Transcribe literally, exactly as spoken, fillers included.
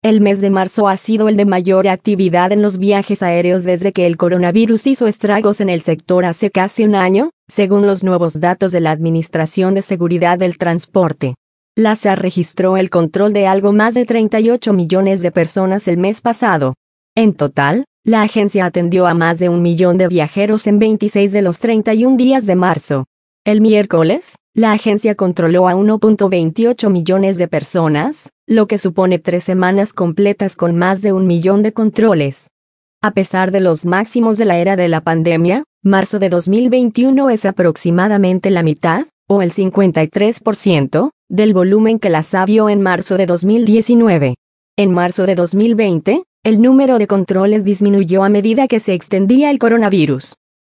El mes de marzo ha sido el de mayor actividad en los viajes aéreos desde que el coronavirus hizo estragos en el sector hace casi un año, según los nuevos datos de la Administración de Seguridad del Transporte. La S A registró el control de algo más de treinta y ocho millones de personas el mes pasado. En total, la agencia atendió a más de un millón de viajeros en veintiséis de los treinta y un días de marzo. El miércoles, la agencia controló a uno punto veintiocho millones de personas, lo que supone tres semanas completas con más de un millón de controles. A pesar de los máximos de la era de la pandemia, marzo de dos mil veintiuno es aproximadamente la mitad, o el cincuenta y tres por ciento, del volumen que la S A vio en marzo de dos mil diecinueve. En marzo de dos mil veinte, el número de controles disminuyó a medida que se extendía el coronavirus.